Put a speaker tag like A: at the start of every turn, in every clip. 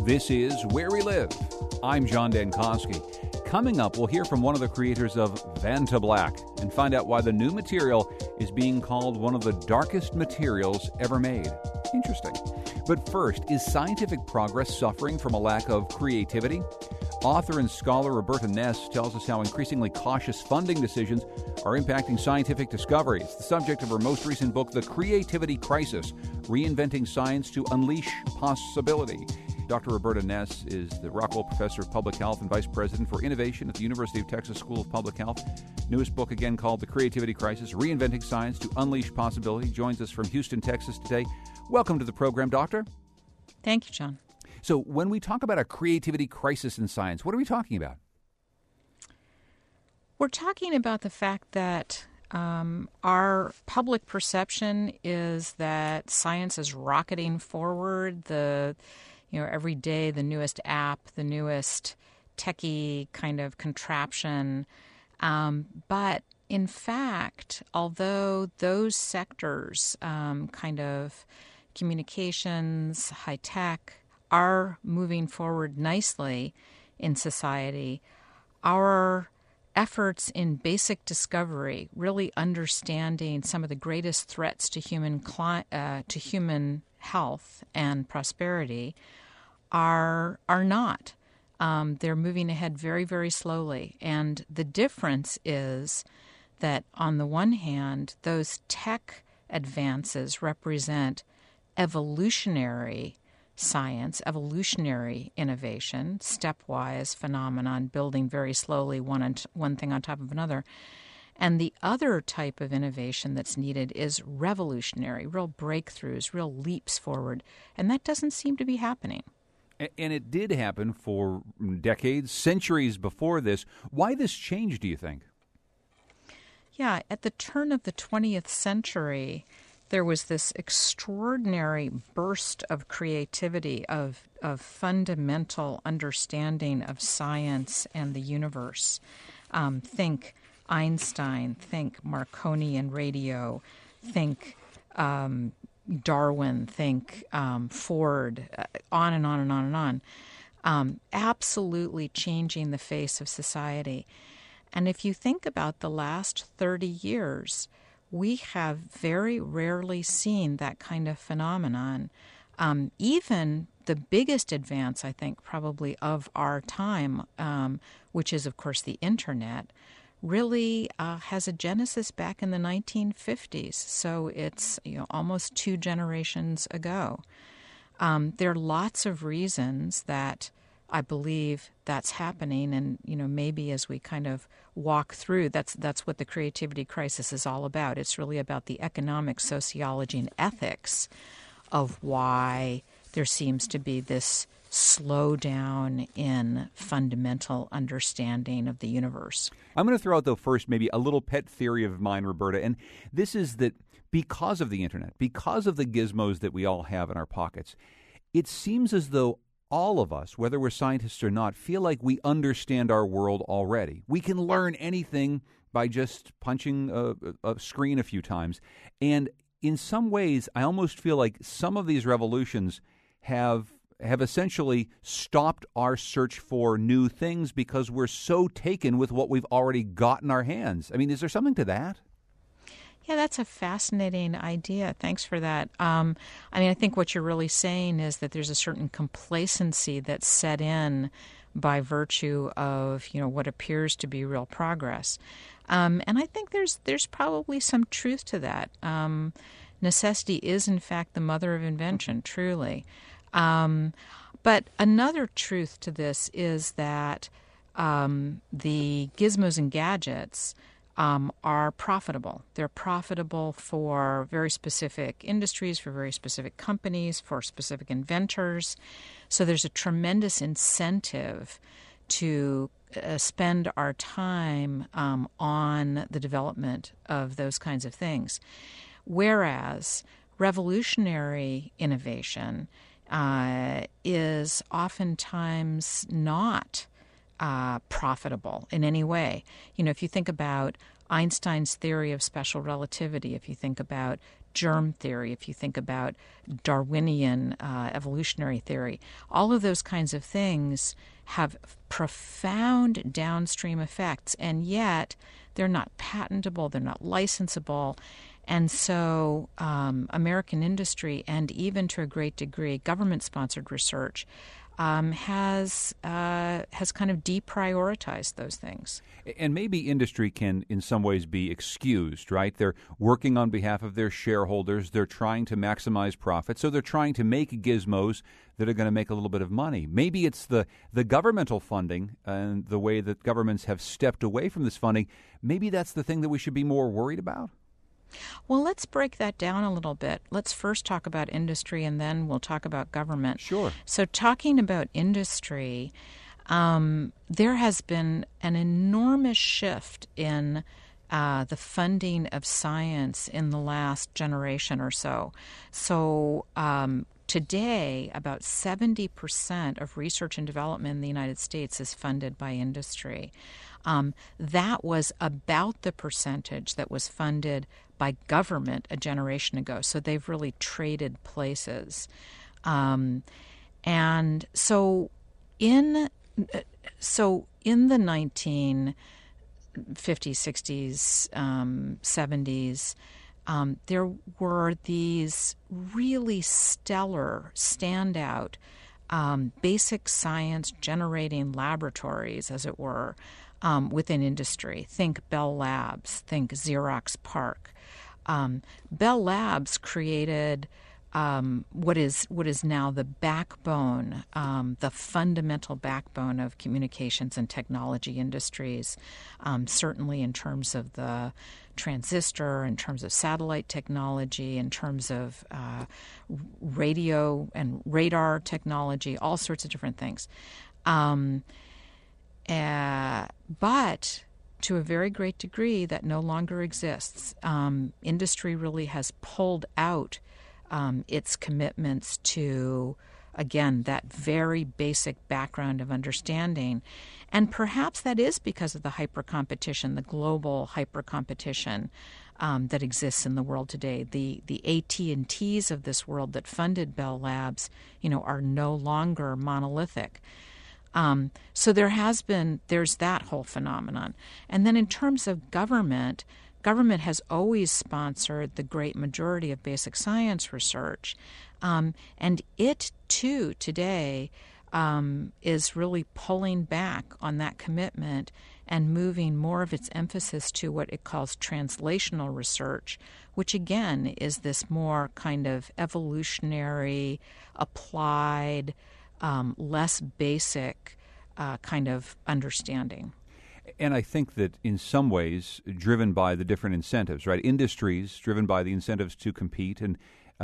A: This is Where We Live. I'm John Dankosky. Coming up, we'll hear from one of the creators of Vantablack and find out why the new material is being called one of the darkest materials ever made. Interesting. But first, is scientific progress suffering from a lack of creativity? Author and scholar Roberta Ness tells us how increasingly cautious funding decisions are impacting scientific discovery. It's the subject of her most recent book, The Creativity Crisis: Reinventing Science to Unleash Possibility. Dr. Roberta Ness is the Rockwell Professor of Public Health and Vice President for Innovation at the University of Texas School of Public Health. Newest book, again, called The Creativity Crisis: Reinventing Science to Unleash Possibility. Joins us from Houston, Texas today. Welcome to the program, Doctor.
B: Thank you, John.
A: So when we talk about a creativity crisis in science, what are we talking about?
B: We're talking about the fact that our public perception is that science is rocketing forward. Every day the newest app, the newest techie kind of contraption. But in fact, although those sectors, kind of communications, high tech, are moving forward nicely in society, our efforts in basic discovery, really understanding some of the greatest threats to human health and prosperity, are not. They're moving ahead very, very slowly. And the difference is that on the one hand, those tech advances represent evolutionary science, evolutionary innovation, stepwise phenomenon, building very slowly one thing on top of another. And the other type of innovation that's needed is revolutionary, real breakthroughs, real leaps forward. And that doesn't seem to be happening.
A: And it did happen for decades, centuries before this. Why this change, do you think?
B: Yeah, at the turn of the 20th century, there was this extraordinary burst of creativity, of fundamental understanding of science and the universe. Think Einstein, think Marconi and radio, think Darwin, think Ford, on and on and on and on. Absolutely changing the face of society. And if you think about the last 30 years, we have very rarely seen that kind of phenomenon. Even the biggest advance, I think, probably of our time, which is, of course, the Internet, really has a genesis back in the 1950s. So it's almost 2 generations ago. There are lots of reasons that I believe that's happening, and maybe as we kind of walk through, that's what the creativity crisis is all about. It's really about the economic sociology and ethics of why there seems to be this slowdown in fundamental understanding of the universe.
A: I'm going to throw out, though, first maybe a little pet theory of mine, Roberta, and this is that because of the Internet, because of the gizmos that we all have in our pockets, it seems as though all of us, whether we're scientists or not, feel like we understand our world already. We can learn anything by just punching a screen a few times. And in some ways, I almost feel like some of these revolutions have essentially stopped our search for new things because we're so taken with what we've already got in our hands. I mean, is there something to that?
B: Yeah, that's a fascinating idea. Thanks for that. I think what you're really saying is that there's a certain complacency that's set in by virtue of, what appears to be real progress. And I think there's probably some truth to that. Necessity is, in fact, the mother of invention, truly. But another truth to this is that the gizmos and gadgets are profitable. They're profitable for very specific industries, for very specific companies, for specific inventors. So there's a tremendous incentive to spend our time on the development of those kinds of things. Whereas revolutionary innovation is oftentimes not profitable in any way. If you think about Einstein's theory of special relativity, if you think about germ theory, if you think about Darwinian evolutionary theory, all of those kinds of things have profound downstream effects, and yet they're not patentable, they're not licensable. And so American industry, and even to a great degree government-sponsored research, has kind of deprioritized those things.
A: And maybe industry can in some ways be excused, right? They're working on behalf of their shareholders. They're trying to maximize profit. So they're trying to make gizmos that are going to make a little bit of money. Maybe it's the governmental funding and the way that governments have stepped away from this funding. Maybe that's the thing that we should be more worried about.
B: Well, let's break that down a little bit. Let's first talk about industry, and then we'll talk about government.
A: Sure.
B: So talking about industry, there has been an enormous shift in the funding of science in the last generation or so. So today, about 70% of research and development in the United States is funded by industry. That was about the percentage that was funded by government a generation ago. So they've really traded places. And so in the 1950s, 60s, 70s, there were these really stellar, standout basic science generating laboratories, as it were, within industry. Think Bell Labs, think Xerox PARC. Bell Labs created what is now the backbone, the fundamental backbone of communications and technology industries, certainly in terms of the transistor, in terms of satellite technology, in terms of radio and radar technology, all sorts of different things. But to a very great degree, that no longer exists. Industry really has pulled out its commitments to, again, that very basic background of understanding. And perhaps that is because of the hyper-competition, the global hyper-competition that exists in the world today. The AT&Ts of this world that funded Bell Labs, are no longer monolithic. So there's that whole phenomenon. And then in terms of government has always sponsored the great majority of basic science research. And it, too, today is really pulling back on that commitment and moving more of its emphasis to what it calls translational research, which, again, is this more kind of evolutionary, applied, less basic kind of understanding.
A: And I think that in some ways, driven by the different incentives, right? Industries driven by the incentives to compete and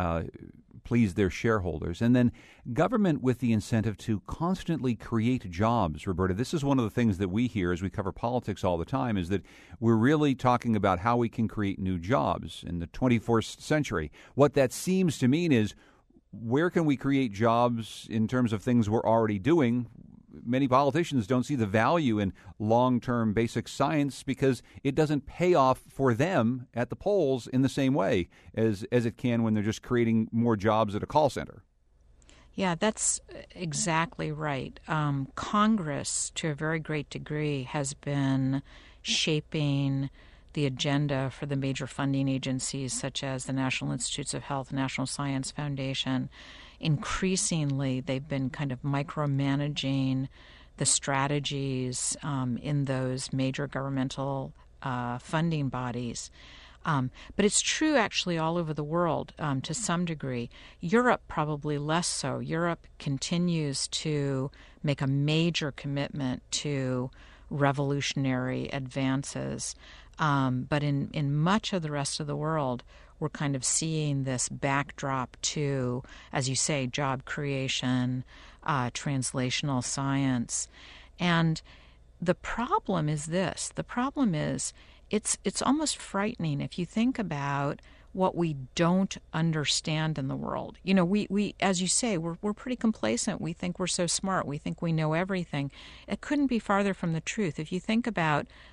A: please their shareholders. And then government with the incentive to constantly create jobs, Roberta. This is one of the things that we hear as we cover politics all the time, is that we're really talking about how we can create new jobs in the 21st century. What that seems to mean is, where can we create jobs in terms of things we're already doing? Many politicians don't see the value in long-term basic science because it doesn't pay off for them at the polls in the same way as it can when they're just creating more jobs at a call center.
B: Yeah, that's exactly right. Congress, to a very great degree, has been shaping the agenda for the major funding agencies such as the National Institutes of Health, National Science Foundation. Increasingly, they've been kind of micromanaging the strategies in those major governmental funding bodies. But it's true actually all over the world to some degree. Europe probably less so. Europe continues to make a major commitment to revolutionary advances. But in much of the rest of the world, we're kind of seeing this backdrop to, as you say, job creation, translational science. And the problem is this. The problem is it's almost frightening if you think about what we don't understand in the world. You know, we as you say, we're pretty complacent. We think we're so smart. We think we know everything. It couldn't be farther from the truth. If you think about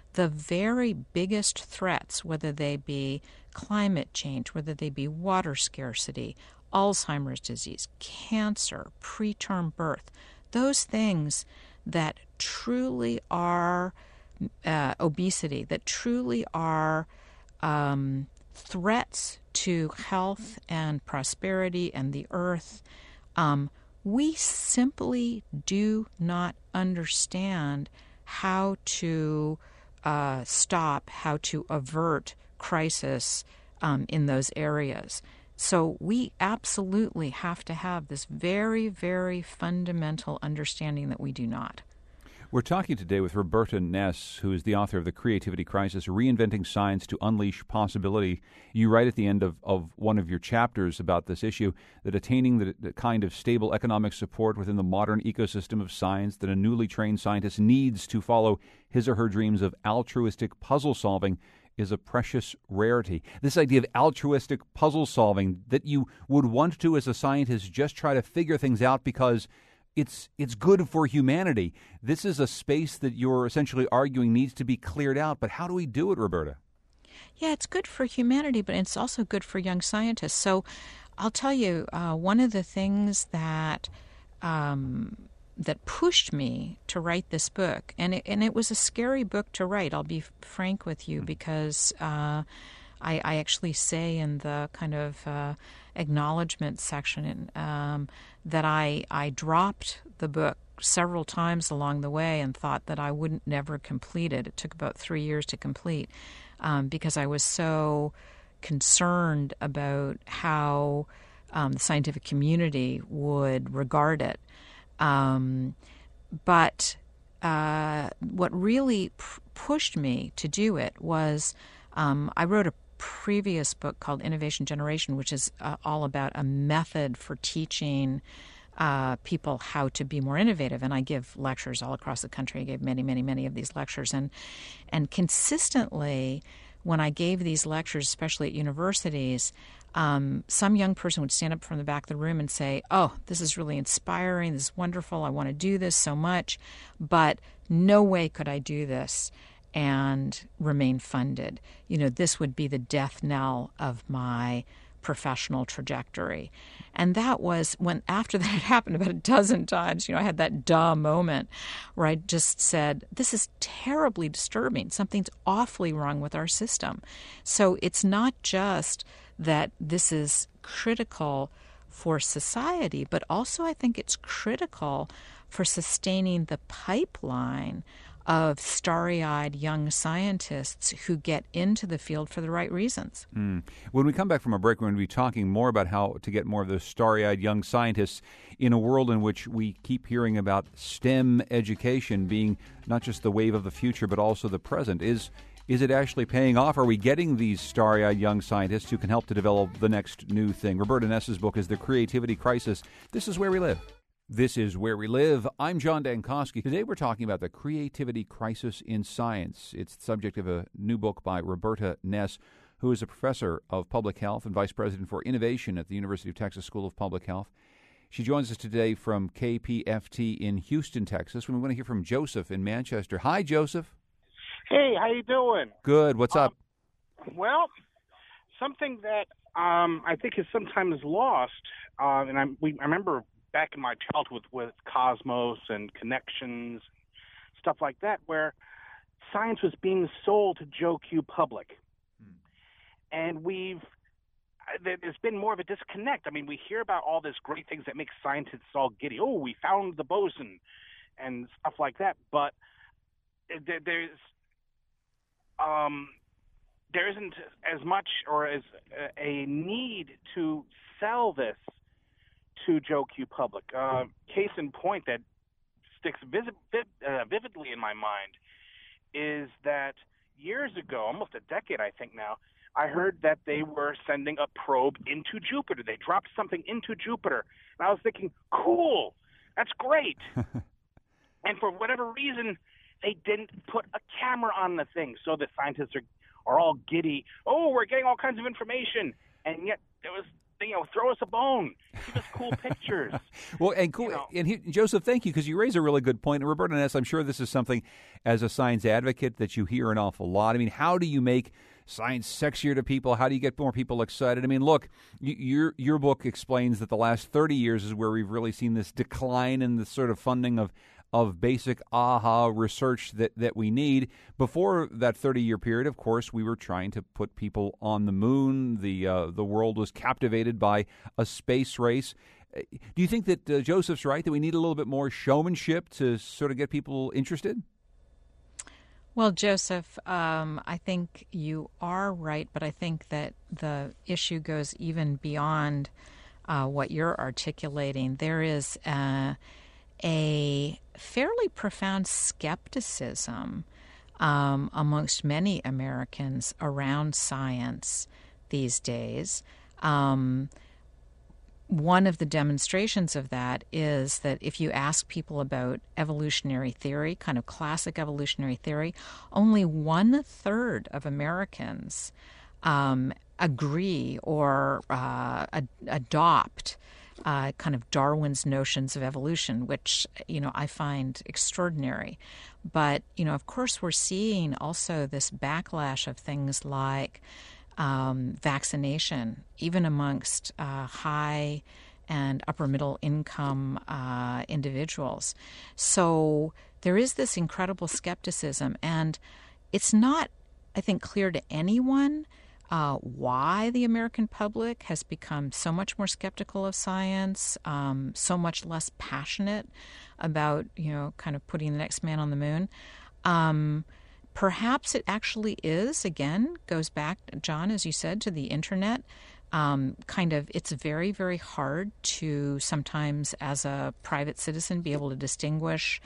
B: the very biggest threats, whether they be climate change, whether they be water scarcity, Alzheimer's disease, cancer, preterm birth, those things that truly are obesity, that truly are threats to health and prosperity and the earth, we simply do not understand how to stop, how to avert crisis in those areas. So we absolutely have to have this very, very fundamental understanding that we do not.
A: We're talking today with Roberta Ness, who is the author of The Creativity Crisis, Reinventing Science to Unleash Possibility. You write at the end of one of your chapters about this issue that attaining the kind of stable economic support within the modern ecosystem of science that a newly trained scientist needs to follow his or her dreams of altruistic puzzle solving is a precious rarity. This idea of altruistic puzzle solving, that you would want to, as a scientist, just try to figure things out because it's good for humanity. This is a space that you're essentially arguing needs to be cleared out. But how do we do it, Roberta?
B: Yeah, it's good for humanity, but it's also good for young scientists. So I'll tell you, one of the things that that pushed me to write this book, and it was a scary book to write, I'll be frank with you, because I actually say in the kind of acknowledgement section that I dropped the book several times along the way and thought that I wouldn't never complete it. It took about 3 years to complete because I was so concerned about how the scientific community would regard it. But what really pushed me to do it was I wrote a previous book called Innovation Generation, which is all about a method for teaching people how to be more innovative. And I give lectures all across the country. I gave many, many, many of these lectures. And consistently, when I gave these lectures, especially at universities, some young person would stand up from the back of the room and say, "Oh, this is really inspiring. This is wonderful. I want to do this so much, but no way could I do this and remain funded. You know, this would be the death knell of my professional trajectory." And that was when, after that had happened about a dozen times, I had that duh moment where I just said, this is terribly disturbing. Something's awfully wrong with our system. So it's not just that this is critical for society, but also I think it's critical for sustaining the pipeline of starry-eyed young scientists who get into the field for the right reasons.
A: When we come back from a break, we're going to be talking more about how to get more of those starry-eyed young scientists in a world in which we keep hearing about STEM education being not just the wave of the future, but also the present. Is it actually paying off? Are we getting these starry-eyed young scientists who can help to develop the next new thing? Roberta Ness's book is The Creativity Crisis. This is Where We Live. This is Where We Live. I'm John Dankosky. Today we're talking about the creativity crisis in science. It's the subject of a new book by Roberta Ness, who is a professor of public health and vice president for innovation at the University of Texas School of Public Health. She joins us today from KPFT in Houston, Texas. We want to hear from Joseph in Manchester. Hi, Joseph.
C: Hey, how you doing?
A: Good. What's up?
C: Well, something that I think is sometimes lost, and I remember back in my childhood with Cosmos and Connections, stuff like that, where science was being sold to Joe Q Public. And there's been more of a disconnect. I mean, we hear about all these great things that make scientists all giddy. Oh, we found the boson and stuff like that. But there isn't as much or as a need to sell this to Joe Q Public. Case in point that sticks vividly in my mind is that years ago, almost a decade I think now, I heard that they were sending a probe into Jupiter. They dropped something into Jupiter. And I was thinking, cool, that's great. And for whatever reason, they didn't put a camera on the thing. So the scientists are all giddy. Oh, we're getting all kinds of information. And yet there was throw us a bone. Give us cool pictures.
A: Well, and cool. Joseph, thank you, because you raise a really good point. And Roberta Ness, I'm sure this is something, as a science advocate, that you hear an awful lot. I mean, how do you make science sexier to people? How do you get more people excited? I mean, look, your book explains that the last 30 years is where we've really seen this decline in the sort of funding of basic research that we need. Before that 30-year period, of course, we were trying to put people on the moon. The world was captivated by a space race. Do you think that Joseph's right, that we need a little bit more showmanship to sort of get people interested?
B: Well, Joseph, I think you are right, but I think that the issue goes even beyond what you're articulating. There is a fairly profound skepticism amongst many Americans around science these days. One of the demonstrations of that is that if you ask people about evolutionary theory, kind of classic evolutionary theory, only 1/3 of Americans agree or adopt kind of Darwin's notions of evolution, which, I find extraordinary. But, of course, we're seeing also this backlash of things like vaccination, even amongst high and upper middle income individuals. So there is this incredible skepticism, and it's not, I think, clear to anyone why the American public has become so much more skeptical of science, so much less passionate about, kind of putting the next man on the moon. Perhaps it actually is, again, goes back, John, as you said, to the internet. It's very, very hard to sometimes, as a private citizen, be able to distinguish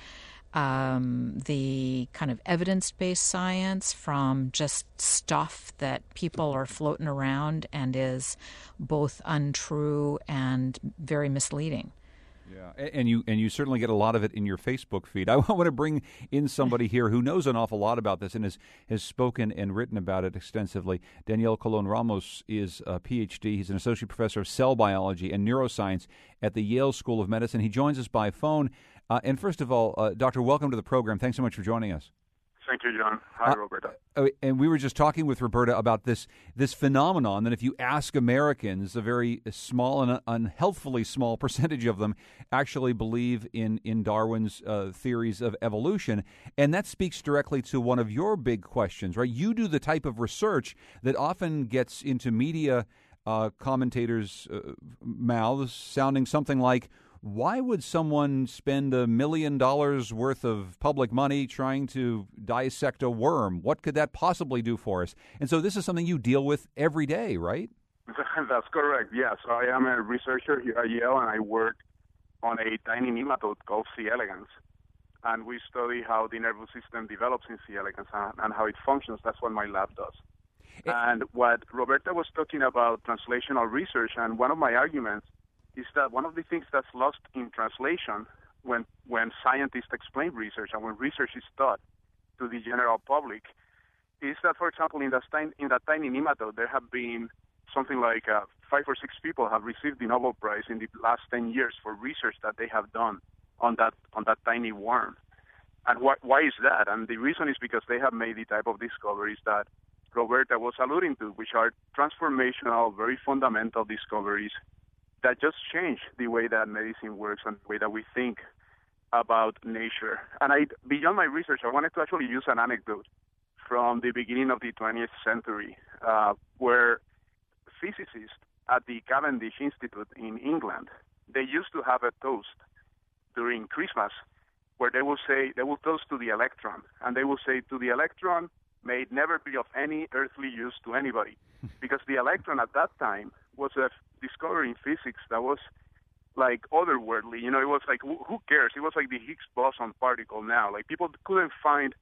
B: the kind of evidence-based science from just stuff that people are floating around and is both untrue and very misleading.
A: Yeah, and you certainly get a lot of it in your Facebook feed. I want to bring in somebody here who knows an awful lot about this and has spoken and written about it extensively. Daniel Colon Ramos is a PhD. He's an associate professor of cell biology and neuroscience at the Yale School of Medicine. He joins us by phone. And first of all, Doctor, welcome to the program. Thanks so much for joining us.
D: Thank you, John. Hi, Roberta.
A: And we were just talking with Roberta about this phenomenon that if you ask Americans, a very small and unhealthfully small percentage of them actually believe in Darwin's theories of evolution. And that speaks directly to one of your big questions, right? You do the type of research that often gets into media commentators' mouths sounding something like, why would someone spend $1 million worth of public money trying to dissect a worm? What could that possibly do for us? And so this is something you deal with every day, right?
D: That's correct, yes. I am a researcher here at Yale, and I work on a tiny nematode called C. elegans. And we study how the nervous system develops in C. elegans and how it functions. That's what my lab does. And what Roberta was talking about, translational research, and one of my arguments is that one of the things that's lost in translation when scientists explain research and when research is taught to the general public is that, for example, in that tiny nematode, there have been something like 5 or 6 people have received the Nobel Prize in the last 10 years for research that they have done on that tiny worm. And why is that? And the reason is because they have made the type of discoveries that Roberta was alluding to, which are transformational, very fundamental discoveries that just change the way that medicine works and the way that we think about nature. And beyond my research, I wanted to actually use an anecdote from the beginning of the 20th century, where physicists at the Cavendish Institute in England, they used to have a toast during Christmas where they will toast to the electron, and they will say, to the electron, may it never be of any earthly use to anybody. Because the electron at that time was a discovery in physics that was like otherworldly. It was like, who cares? It was like the Higgs boson particle now. Like people couldn't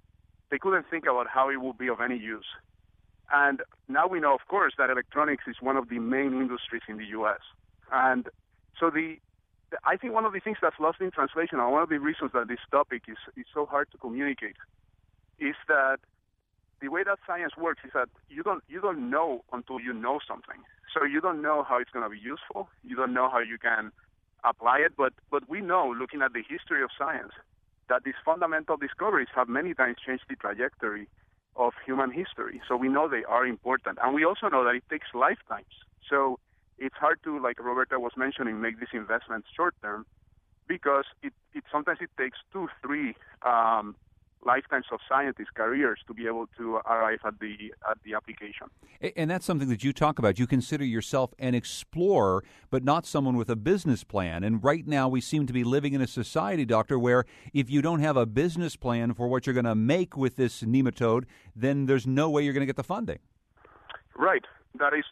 D: think about how it would be of any use. And now we know, of course, that electronics is one of the main industries in the U.S. And so I think one of the things that's lost in translation, and one of the reasons that this topic is so hard to communicate, is that the way that science works is that you don't know until you know something. So you don't know how it's going to be useful. You don't know how you can apply it. But we know, looking at the history of science, that these fundamental discoveries have many times changed the trajectory of human history. So we know they are important. And we also know that it takes lifetimes. So it's hard to, like Roberta was mentioning, make these investments short term, because it sometimes it takes 2-3 lifetimes of scientists' careers to be able to arrive at the application.
A: And that's something that you talk about. You consider yourself an explorer, but not someone with a business plan. And right now we seem to be living in a society, Doctor, where if you don't have a business plan for what you're going to make with this nematode, then there's no way you're going to get the funding.
D: Right. That is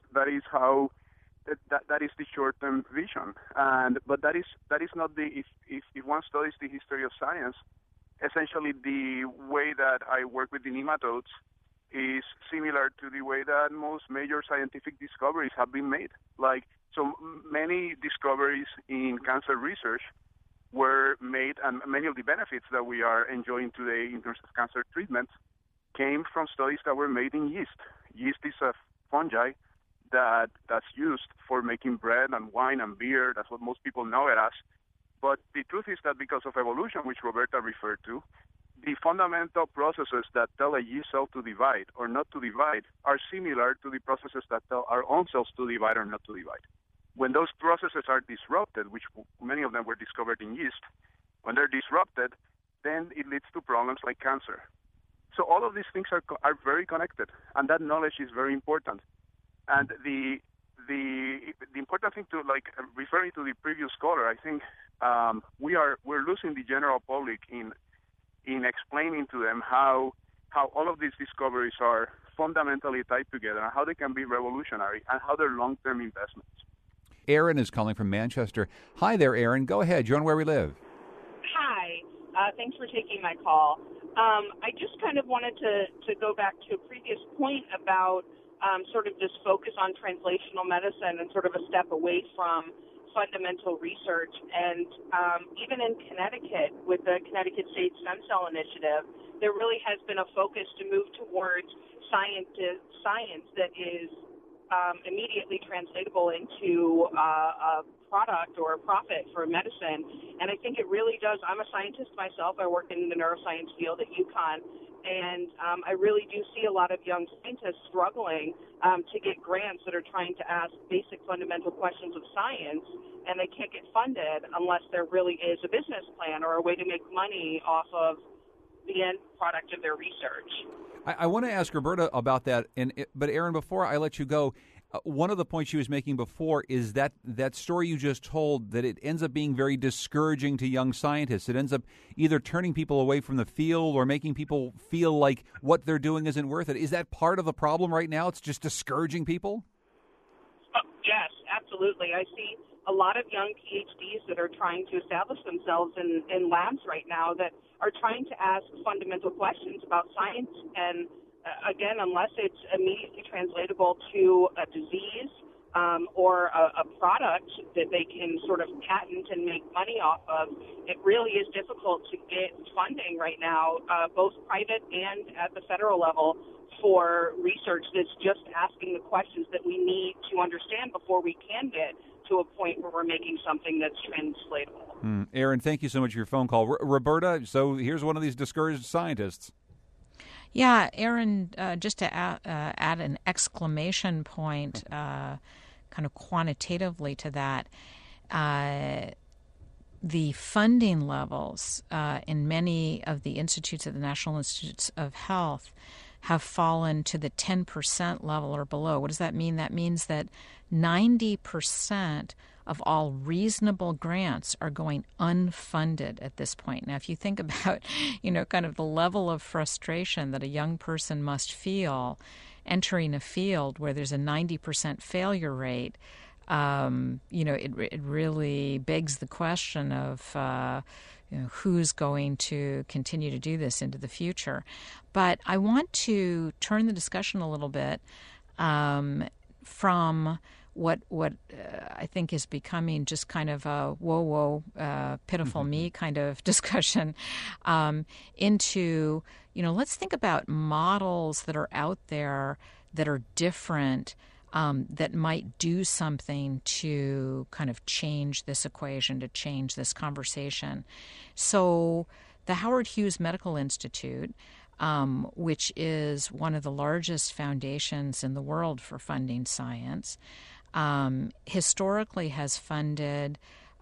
D: how. That is the short-term vision, but that is not the. If one studies the history of science, essentially the way that I work with the nematodes is similar to the way that most major scientific discoveries have been made. Like, so many discoveries in cancer research were made, and many of the benefits that we are enjoying today in terms of cancer treatments came from studies that were made in yeast. Yeast is a fungi that's used for making bread and wine and beer. That's what most people know it as. But the truth is that because of evolution, which Roberta referred to, the fundamental processes that tell a yeast cell to divide or not to divide are similar to the processes that tell our own cells to divide or not to divide. When those processes are disrupted, which many of them were discovered in yeast, when they're disrupted, then it leads to problems like cancer. So all of these things are very connected, and that knowledge is very important. And the important thing to, like, referring to the previous caller, I think we're losing the general public in explaining to them how all of these discoveries are fundamentally tied together and how they can be revolutionary and how they're long-term investments.
A: Aaron is calling from Manchester. Hi there, Aaron. Go ahead. You're on Where We Live.
E: Hi. Thanks for taking my call. I just kind of wanted to go back to a previous point about sort of this focus on translational medicine and sort of a step away from fundamental research. And even in Connecticut, with the Connecticut State Stem Cell Initiative, there really has been a focus to move towards science that is immediately translatable into a product or a profit for medicine. And I think it really does. I'm a scientist myself. I work in the neuroscience field at UConn. And I really do see a lot of young scientists struggling to get grants that are trying to ask basic fundamental questions of science, and they can't get funded unless there really is a business plan or a way to make money off of the end product of their research.
A: I want to ask Roberta about that, but Aaron, before I let you go, one of the points she was making before is that story you just told, that it ends up being very discouraging to young scientists. It ends up either turning people away from the field or making people feel like what they're doing isn't worth it. Is that part of the problem right now? It's just discouraging people?
E: Yes, absolutely. I see a lot of young PhDs that are trying to establish themselves in labs right now that are trying to ask fundamental questions about science, and again, unless it's immediately translatable to a disease or a product that they can sort of patent and make money off of, it really is difficult to get funding right now, both private and at the federal level, for research that's just asking the questions that we need to understand before we can get to a point where we're making something that's translatable.
A: Aaron, thank you so much for your phone call. Roberta, so here's one of these discouraged scientists.
B: Yeah, Aaron, just to add an exclamation point kind of quantitatively to that, the funding levels in many of the institutes at the National Institutes of Health have fallen to the 10% level or below. What does that mean? That means that 90% of all reasonable grants are going unfunded at this point. Now, if you think about, kind of the level of frustration that a young person must feel entering a field where there's a 90% failure rate, it really begs the question of who's going to continue to do this into the future. But I want to turn the discussion a little bit from what I think is becoming just kind of a pitiful me kind of discussion into, let's think about models that are out there that are different that might do something to kind of change this equation, to change this conversation. So the Howard Hughes Medical Institute, which is one of the largest foundations in the world for funding science, historically has funded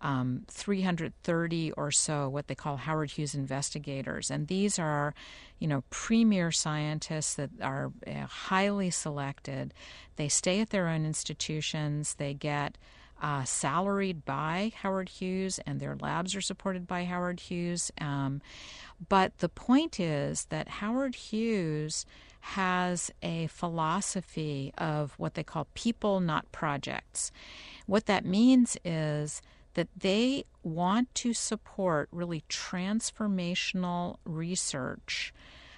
B: 330 or so what they call Howard Hughes investigators. And these are, premier scientists that are highly selected. They stay at their own institutions. They get salaried by Howard Hughes, and their labs are supported by Howard Hughes. But the point is that Howard Hughes has a philosophy of what they call people, not projects. What that means is that they want to support really transformational research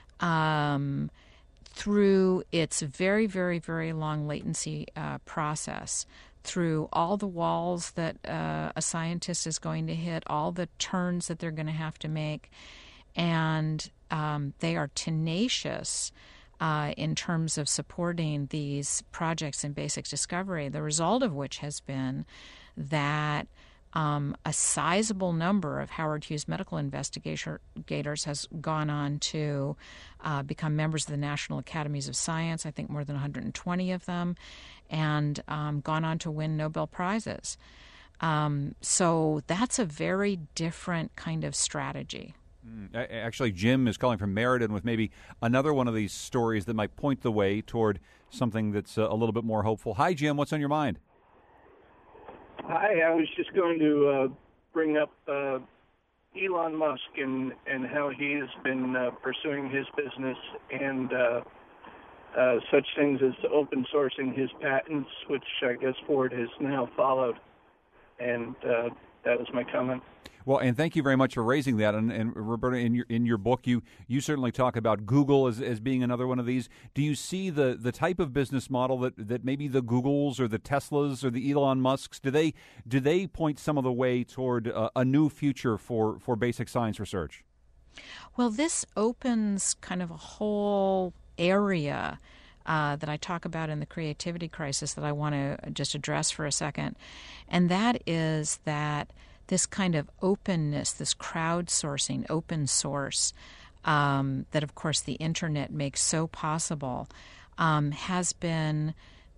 B: through its very, very, very long latency process, through all the walls that a scientist is going to hit, all the turns that they're going to have to make. And they are tenacious in terms of supporting these projects in basic discovery, the result of which has been that a sizable number of Howard Hughes medical investigators has gone on to become members of the National Academies of Science, I think more than 120 of them, and gone on to win Nobel Prizes. So that's a very different kind of strategy.
A: Actually, Jim is calling from Meriden with maybe another one of these stories that might point the way toward something that's a little bit more hopeful. Hi, Jim. What's on your mind?
F: Hi, I was just going to bring up Elon Musk and how he has been pursuing his business and such things as open sourcing his patents, which I guess Ford has now followed. And that was my comment.
A: Well, and thank you very much for raising that. And Roberta, in your book, you certainly talk about Google as being another one of these. Do you see the type of business model that maybe the Googles or the Teslas or the Elon Musks, do they point some of the way toward a new future for basic science research?
B: Well, this opens kind of a whole area that I talk about in the creativity crisis that I want to just address for a second. And that is that this kind of openness, this crowdsourcing, open source, that of course the internet makes so possible, has been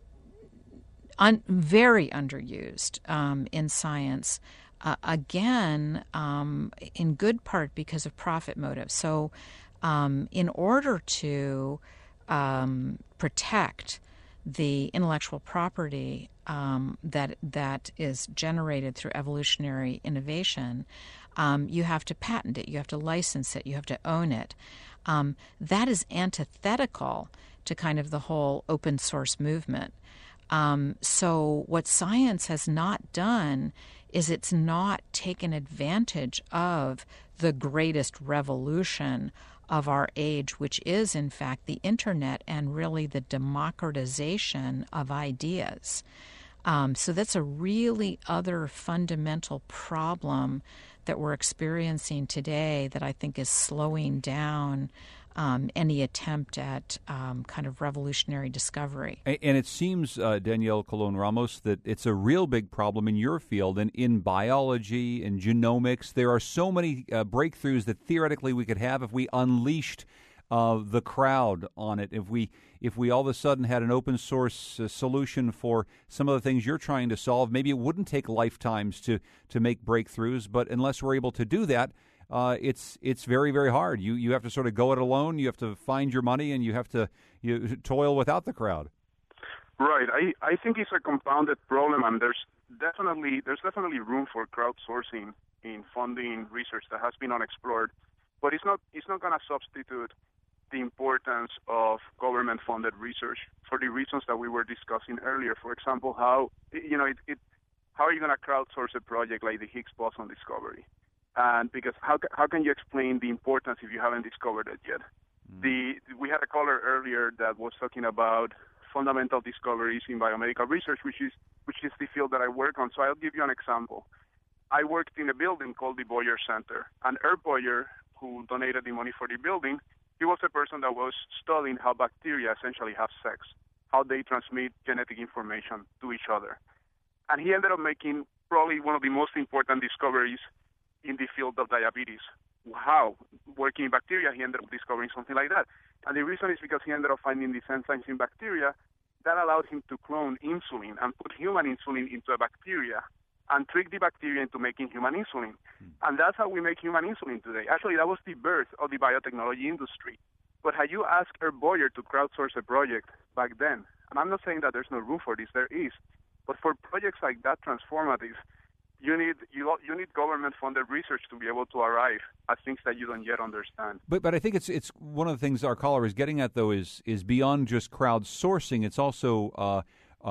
B: very underused in science. Again, in good part because of profit motives. So in order to protect the intellectual property that is generated through evolutionary innovation, you have to patent it, you have to license it, you have to own it. That is antithetical to kind of the whole open source movement. So what science has not done is it's not taken advantage of the greatest revolution of our age, which is, in fact, the internet and really the democratization of ideas. So that's a really other fundamental problem that we're experiencing today that I think is slowing down any attempt at kind of revolutionary discovery.
A: And it seems, Danielle Colon-Ramos, that it's a real big problem in your field and in biology and genomics. There are so many breakthroughs that theoretically we could have if we unleashed the crowd on it. If we all of a sudden had an open source solution for some of the things you're trying to solve, maybe it wouldn't take lifetimes to make breakthroughs. But unless we're able to do that, it's very, very hard. You have to sort of go it alone. You have to find your money, and you have to toil without the crowd.
D: Right. I think it's a compounded problem, and there's definitely room for crowdsourcing in funding research that has been unexplored. But it's not going to substitute the importance of government-funded research for the reasons that we were discussing earlier. For example, how are you going to crowdsource a project like the Higgs boson discovery? And because how can you explain the importance if you haven't discovered it yet? We had a caller earlier that was talking about fundamental discoveries in biomedical research, which is the field that I work on. So I'll give you an example. I worked in a building called the Boyer Center, and Herb Boyer, who donated the money for the building, he was a person that was studying how bacteria essentially have sex. how they transmit genetic information to each other. And he ended up making probably one of the most important discoveries in the field of diabetes. How? Working in bacteria, he ended up discovering something like that. And the reason is because he ended up finding these enzymes in bacteria that allowed him to clone insulin and put human insulin into a bacteria and trick the bacteria into making human insulin. And that's how we make human insulin today. Actually, that was the birth of the biotechnology industry. But had you asked Herb Boyer to crowdsource a project back then, and I'm not saying that there's no room for this, there is, but for projects like that transformative, you need government-funded research to be able to arrive at things that you don't yet understand.
A: But I think it's one of the things our caller is getting at, though, is beyond just crowdsourcing. It's also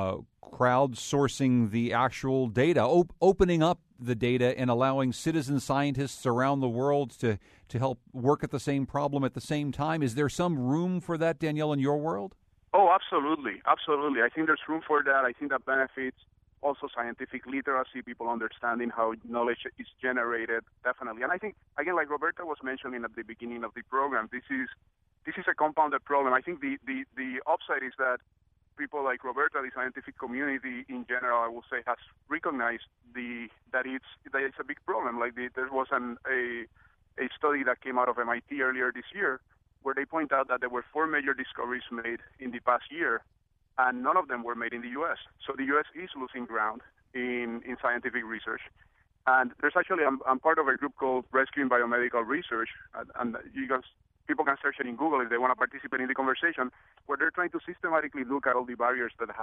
A: crowdsourcing the actual data, opening up the data and allowing citizen scientists around the world to help work at the same problem at the same time. Is there some room for that, Danielle, in your world?
D: Oh, absolutely. Absolutely. I think there's room for that. I think that benefits also scientific literacy, people understanding how knowledge is generated, definitely. And I think, again, like Roberta was mentioning at the beginning of the program, this is a compounded problem. I think the upside is that people like Roberta, the scientific community in general, I will say, has recognized that it's a big problem. Like there was a study that came out of MIT earlier this year where they point out that there were 4 major discoveries made in the past year, and none of them were made in the U.S. So the U.S. is losing ground in scientific research. And there's actually, I'm part of a group called Rescuing Biomedical Research, and people can search it in Google if they want to participate in the conversation, where they're trying to systematically look at all the barriers that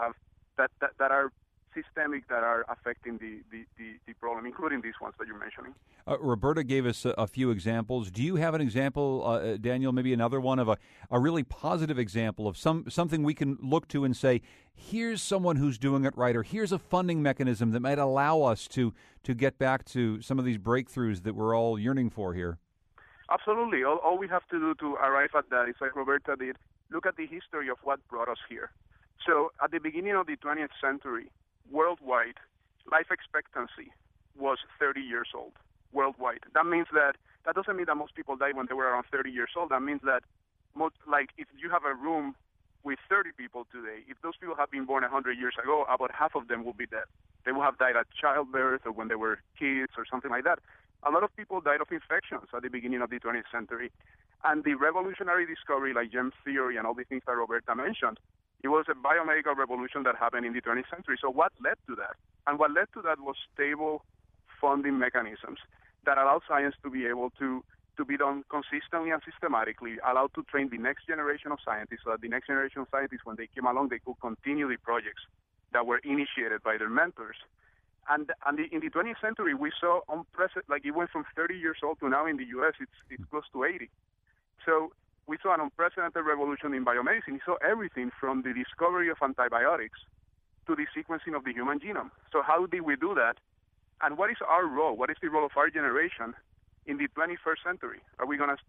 D: are systemic, that are affecting the problem, including these ones that you're mentioning.
A: Roberta gave us a few examples. Do you have an example, Daniel, maybe another one of a really positive example of something we can look to and say, here's someone who's doing it right, or here's a funding mechanism that might allow us to get back to some of these breakthroughs that we're all yearning for here?
D: Absolutely. All we have to do to arrive at that is, like Roberta did, look at the history of what brought us here. So at the beginning of the 20th century, worldwide, life expectancy was 30 years old, worldwide. That doesn't mean that most people died when they were around 30 years old. That means that, if you have a room with 30 people today, if those people have been born 100 years ago, about half of them will be dead. They will have died at childbirth or when they were kids or something like that. A lot of people died of infections at the beginning of the 20th century. And the revolutionary discovery like germ theory and all the things that Roberta mentioned, it was a biomedical revolution that happened in the 20th century. So what led to that? And what led to that was stable funding mechanisms that allowed science to be able to be done consistently and systematically, allowed to train the next generation of scientists, so that the next generation of scientists, when they came along, they could continue the projects that were initiated by their mentors. And in the 20th century, we saw unprecedented, it went from 30 years old to now in the U.S., it's close to 80. So we saw an unprecedented revolution in biomedicine. We saw everything from the discovery of antibiotics to the sequencing of the human genome. So how did we do that? And what is our role? What is the role of our generation in the 21st century? Are we gonna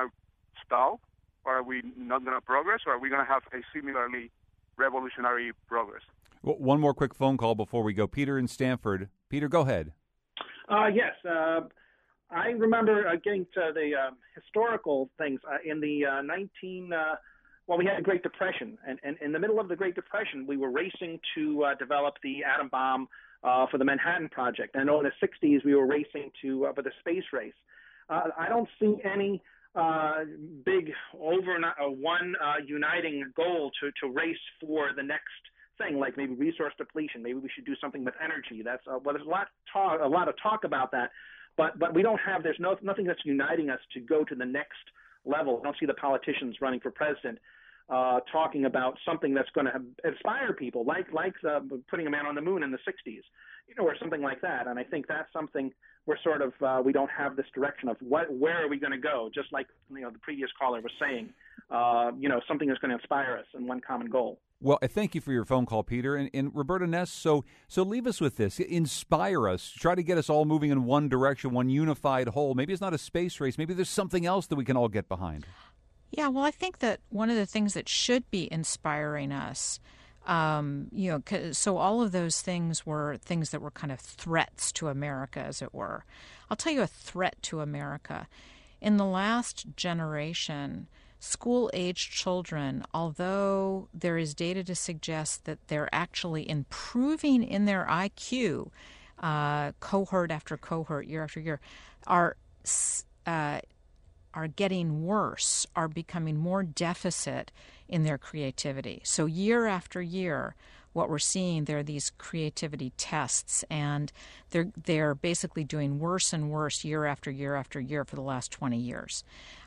D: stall, or are we not gonna progress, or are we gonna have a similarly revolutionary progress?
A: Well, one more quick phone call before we go. Peter in Stanford. Peter, go ahead.
G: Yes. I remember getting to the historical things in the we had the Great Depression. And in the middle of the Great Depression, we were racing to develop the atom bomb for the Manhattan Project. And in the 60s, we were racing for the space race. I don't see any big one uniting goal to race for the next thing, like maybe resource depletion. Maybe we should do something with energy. That's there's a lot of talk about that, but we don't have. There's nothing that's uniting us to go to the next level. I don't see the politicians running for president talking about something that's going to inspire people, like putting a man on the moon in the 60s, or something like that. And I think that's something we're sort of we don't have this direction of where are we going to go. Just like the previous caller was saying, something that's going to inspire us and one common goal.
A: Well, I thank you for your phone call, Peter. And Roberta Ness, so leave us with this. Inspire us. Try to get us all moving in one direction, one unified whole. Maybe it's not a space race. Maybe there's something else that we can all get behind.
B: Yeah, well, I think that one of the things that should be inspiring us, so all of those things were things that were kind of threats to America, as it were. I'll tell you a threat to America. In the last generation, school-aged children, although there is data to suggest that they're actually improving in their IQ, cohort after cohort, year after year, are getting worse, are becoming more deficit in their creativity. So year after year, what we're seeing, there are these creativity tests, and they're basically doing worse and worse year after year after year for the last 20 years.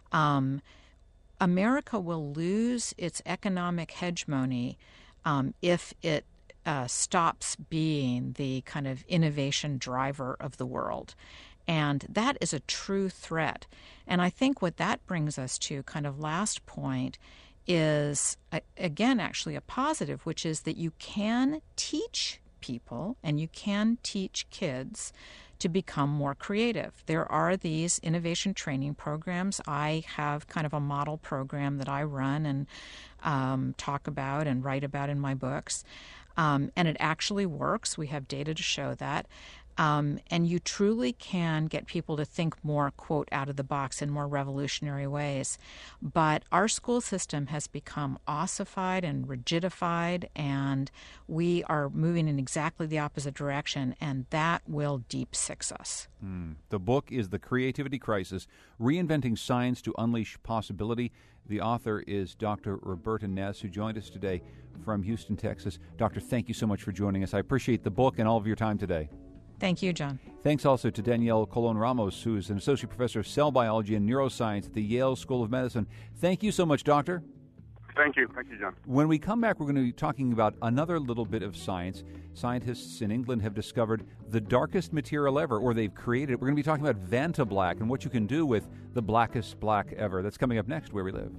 B: America will lose its economic hegemony if it stops being the kind of innovation driver of the world. And that is a true threat. And I think what that brings us to, kind of last point, is, again, actually a positive, which is that you can teach people and you can teach kids to become more creative. There are these innovation training programs. I have kind of a model program that I run and talk about and write about in my books. And it actually works. We have data to show that. And you truly can get people to think more, quote, out of the box in more revolutionary ways. But our school system has become ossified and rigidified, and we are moving in exactly the opposite direction, and that will deep six us.
A: The book is The Creativity Crisis, Reinventing Science to Unleash Possibility. The author is Dr. Roberta Ness, who joined us today from Houston, Texas. Doctor, thank you so much for joining us. I appreciate the book and all of your time today.
B: Thank you, John.
A: Thanks also to Danielle Colon-Ramos, who is an associate professor of cell biology and neuroscience at the Yale School of Medicine. Thank you so much, Doctor.
D: Thank you. Thank you, John.
A: When we come back, we're going to be talking about another little bit of science. Scientists in England have discovered the darkest material ever, or they've created it. We're going to be talking about Vantablack and what you can do with the blackest black ever. That's coming up next, Where We Live.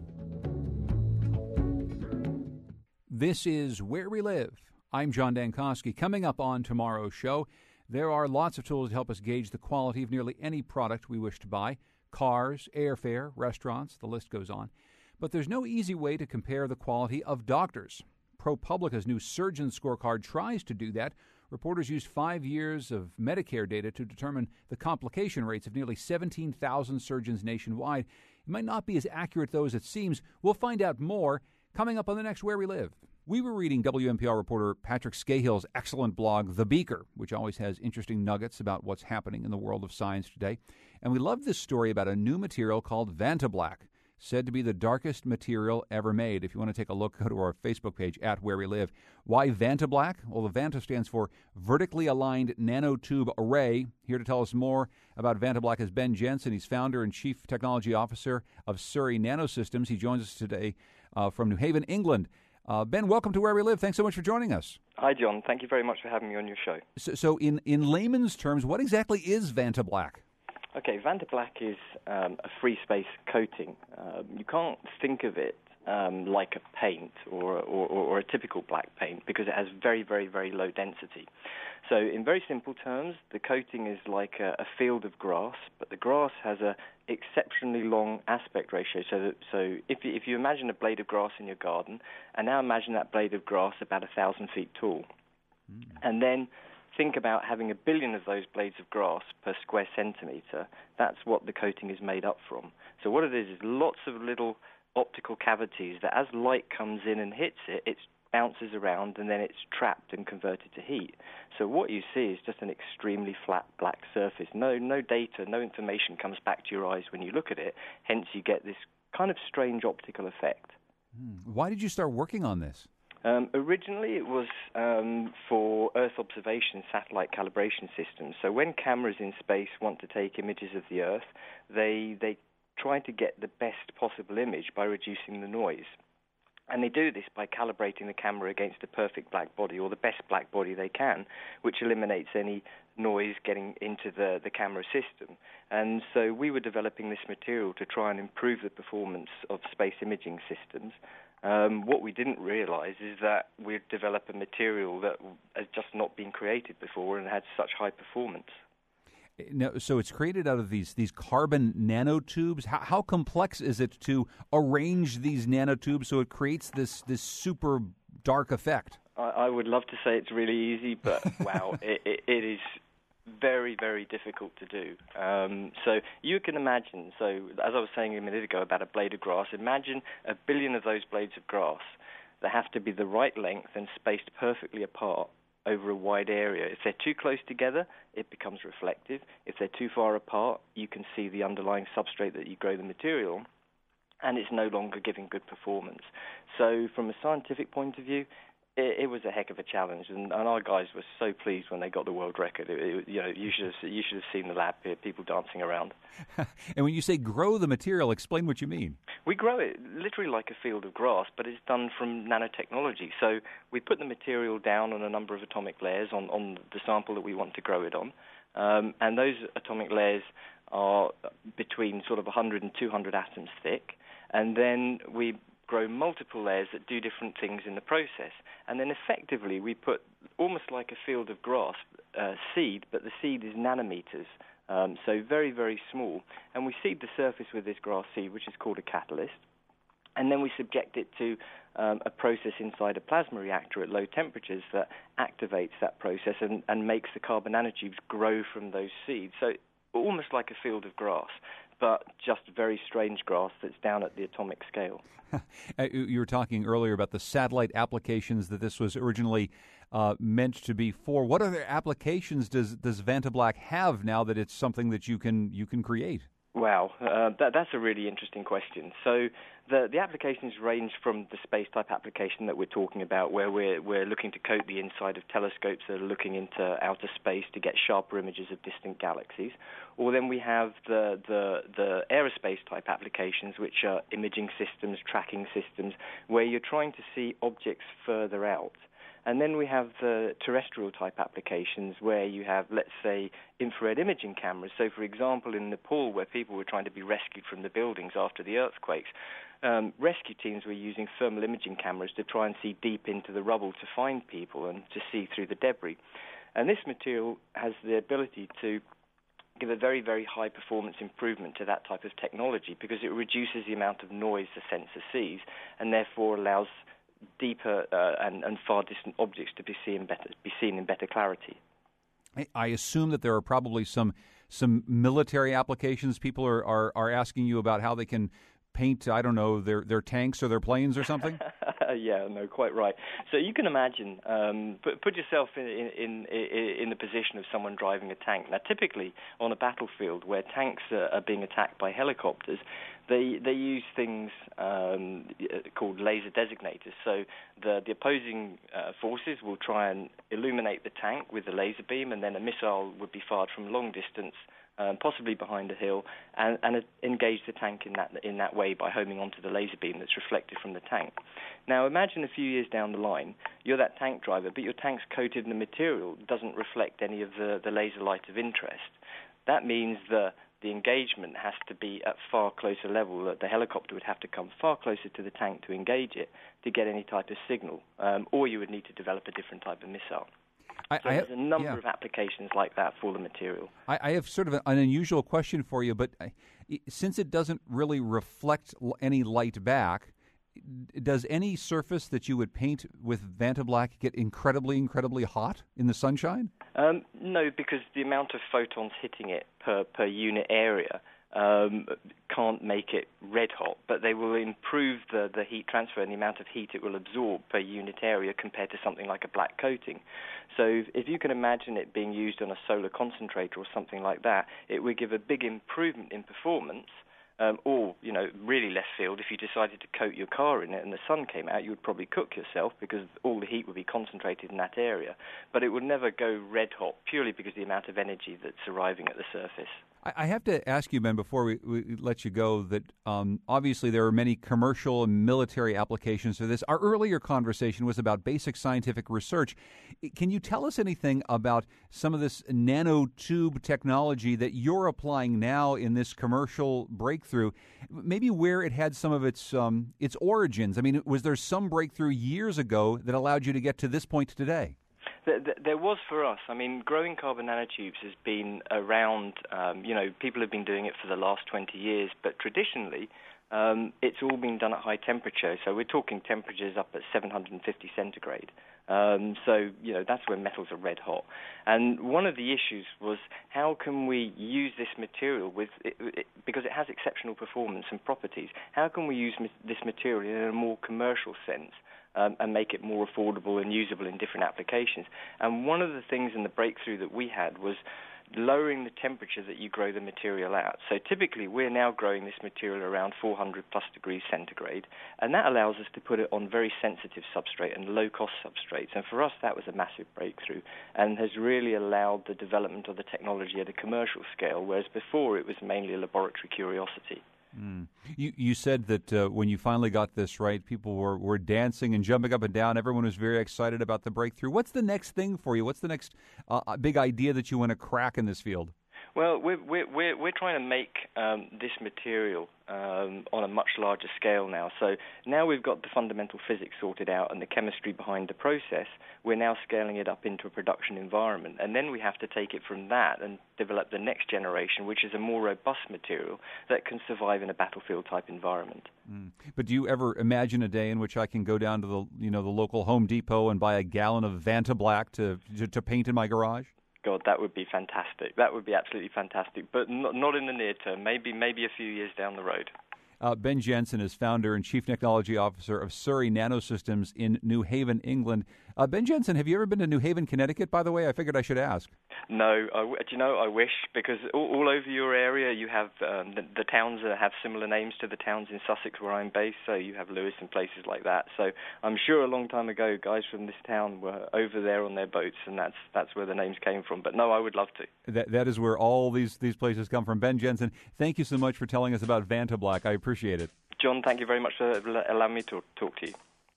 A: This is Where We Live. I'm John Dankosky. Coming up on tomorrow's show, there are lots of tools to help us gauge the quality of nearly any product we wish to buy. Cars, airfare, restaurants, the list goes on. But there's no easy way to compare the quality of doctors. ProPublica's new Surgeon Scorecard tries to do that. Reporters used 5 years of Medicare data to determine the complication rates of nearly 17,000 surgeons nationwide. It might not be as accurate, though, as it seems. We'll find out more coming up on the next Where We Live. We were reading WNPR reporter Patrick Scahill's excellent blog, The Beaker, which always has interesting nuggets about what's happening in the world of science today. And we loved this story about a new material called Vantablack, said to be the darkest material ever made. If you want to take a look, go to our Facebook page at Where We Live. Why Vantablack? Well, the Vanta stands for Vertically Aligned Nanotube Array. Here to tell us more about Vantablack is Ben Jensen. He's founder and chief technology officer of Surrey Nanosystems. He joins us today from New Haven, England. Ben, welcome to Where We Live. Thanks so much for joining us.
H: Hi, John. Thank you very much for having me on your show.
A: So in layman's terms, what exactly is Vantablack?
H: Okay, Vantablack is a free space coating. You can't think of it like a paint or a typical black paint because it has very, very, very low density. So in very simple terms, the coating is like a field of grass, but the grass has a exceptionally long aspect ratio. So if you imagine a blade of grass in your garden, and now imagine that blade of grass about 1,000 feet tall, and then think about having 1 billion of those blades of grass per square centimeter. That's what the coating is made up from. So what it is lots of little optical cavities that as light comes in and hits it, it bounces around and then it's trapped and converted to heat. So what you see is just an extremely flat black surface. No data, no information comes back to your eyes when you look at it. Hence you get this kind of strange optical effect.
A: Why did you start working on this?
H: Originally, it was for Earth observation satellite calibration systems. So when cameras in space want to take images of the Earth, they try to get the best possible image by reducing the noise. And they do this by calibrating the camera against a perfect black body, or the best black body they can, which eliminates any noise getting into the camera system. And so we were developing this material to try and improve the performance of space imaging systems. What we didn't realize is that we'd develop a material that has just not been created before and had such high performance.
A: Now, so it's created out of these carbon nanotubes. How complex is it to arrange these nanotubes so it creates this super dark effect?
H: I would love to say it's really easy, but wow, it is very, very difficult to do. So you can imagine, so as I was saying a minute ago about a blade of grass, imagine 1 billion of those blades of grass that have to be the right length and spaced perfectly apart over a wide area. If they're too close together, it becomes reflective. If they're too far apart, you can see the underlying substrate that you grow the material on, and it's no longer giving good performance. So from a scientific point of view, it was a heck of a challenge, and our guys were so pleased when they got the world record. You should have seen the lab here, people dancing around.
A: And when you say grow the material, explain what you mean.
H: We grow it literally like a field of grass, but it's done from nanotechnology. So we put the material down on a number of atomic layers on the sample that we want to grow it on, and those atomic layers are between sort of 100 and 200 atoms thick, and then we grow multiple layers that do different things in the process. And then effectively we put almost like a field of grass seed, but the seed is nanometers, so very, very small. And we seed the surface with this grass seed, which is called a catalyst. And then we subject it to a process inside a plasma reactor at low temperatures that activates that process and makes the carbon nanotubes grow from those seeds. So almost like a field of grass, but just very strange grass that's down at the atomic scale.
A: You were talking earlier about the satellite applications that this was originally meant to be for. What other applications does Vantablack have now that it's something that you can create?
H: Wow, that's a really interesting question. So the applications range from the space-type application that we're talking about, where we're looking to coat the inside of telescopes that are looking into outer space to get sharper images of distant galaxies, or then we have the aerospace-type applications, which are imaging systems, tracking systems, where you're trying to see objects further out. And then we have the terrestrial-type applications where you have, let's say, infrared imaging cameras. So, for example, in Nepal, where people were trying to be rescued from the buildings after the earthquakes, rescue teams were using thermal imaging cameras to try and see deep into the rubble to find people and to see through the debris. And this material has the ability to give a very, very high performance improvement to that type of technology because it reduces the amount of noise the sensor sees and therefore allows deeper and far distant objects to be seen in better clarity.
A: I assume that there are probably some military applications. People are asking you about how they can paint, I don't know, their tanks or their planes or something?
H: Yeah, no, quite right. So you can imagine, put yourself in the position of someone driving a tank. Now, typically on a battlefield where tanks are being attacked by helicopters, they use things called laser designators. So the opposing forces will try and illuminate the tank with a laser beam, and then a missile would be fired from long distance, possibly behind a hill, and engage the tank in that way by homing onto the laser beam that's reflected from the tank. Now imagine a few years down the line, you're that tank driver, but your tank's coated in a material that doesn't reflect any of the laser light of interest. That means the engagement has to be at far closer level, that the helicopter would have to come far closer to the tank to engage it to get any type of signal, or you would need to develop a different type of missile. There's a number of applications like that for the material.
A: I have sort of an unusual question for you, but since it doesn't really reflect any light back, does any surface that you would paint with Vantablack get incredibly, incredibly hot in the sunshine?
H: No, because the amount of photons hitting it per unit area can't make it red hot, but they will improve the heat transfer and the amount of heat it will absorb per unit area compared to something like a black coating. So if you can imagine it being used on a solar concentrator or something like that, it would give a big improvement in performance. Or, really left field, if you decided to coat your car in it and the sun came out, you would probably cook yourself because all the heat would be concentrated in that area. But it would never go red hot purely because of the amount of energy that's arriving at the surface.
A: I have to ask you, Ben, before we let you go, that obviously there are many commercial and military applications for this. Our earlier conversation was about basic scientific research. Can you tell us anything about some of this nanotube technology that you're applying now in this commercial breakthrough? Maybe where it had some of its origins. I mean, was there some breakthrough years ago that allowed you to get to this point today?
H: There was for us. I mean, growing carbon nanotubes has been around, people have been doing it for the last 20 years, but traditionally it's all been done at high temperature. So we're talking temperatures up at 750 centigrade. So, that's when metals are red hot. And one of the issues was how can we use this material because it has exceptional performance and properties, how can we use this material in a more commercial sense and make it more affordable and usable in different applications? And one of the things in the breakthrough that we had was lowering the temperature that you grow the material at. So typically we're now growing this material around 400 plus degrees centigrade, and that allows us to put it on very sensitive substrate and low-cost substrates. And for us, that was a massive breakthrough and has really allowed the development of the technology at a commercial scale, whereas before it was mainly a laboratory curiosity.
A: Mm. You said that when you finally got this right, people were dancing and jumping up and down. Everyone was very excited about the breakthrough. What's the next thing for you? What's the next big idea that you want to crack in this field?
H: Well, we're trying to make this material on a much larger scale now. So now we've got the fundamental physics sorted out and the chemistry behind the process. We're now scaling it up into a production environment. And then we have to take it from that and develop the next generation, which is a more robust material that can survive in a battlefield-type environment.
A: Mm. But do you ever imagine a day in which I can go down to the local Home Depot and buy a gallon of Vantablack to paint in my garage?
H: God, that would be fantastic. That would be absolutely fantastic, but not in the near term, maybe a few years down the road.
A: Ben Jensen is founder and chief technology officer of Surrey Nanosystems in New Haven, England. Ben Jensen, have you ever been to New Haven, Connecticut, by the way? I figured I should ask.
H: No, I wish, because all over your area you have the towns that have similar names to the towns in Sussex where I'm based, so you have Lewis and places like that. So I'm sure a long time ago guys from this town were over there on their boats, and that's where the names came from. But no, I would love to. That
A: is where all these places come from. Ben Jensen, thank you so much for telling us about Vantablack. I appreciate it.
H: John, thank you very much for allowing me to talk to you.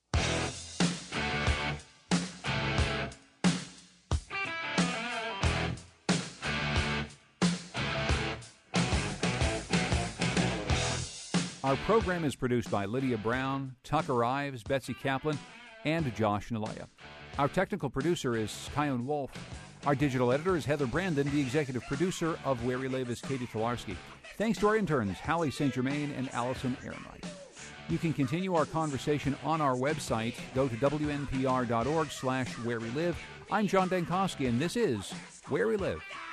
A: Our program is produced by Lydia Brown, Tucker Ives, Betsy Kaplan, and Josh Nalaya. Our technical producer is Kyone Wolf. Our digital editor is Heather Brandon. The executive producer of Where We Live is Katie Tolarski. Thanks to our interns, Hallie St. Germain and Allison Ehrenreich. You can continue our conversation on our website. Go to WNPR.org/wherewelive. I'm John Dankosky, and this is Where We Live.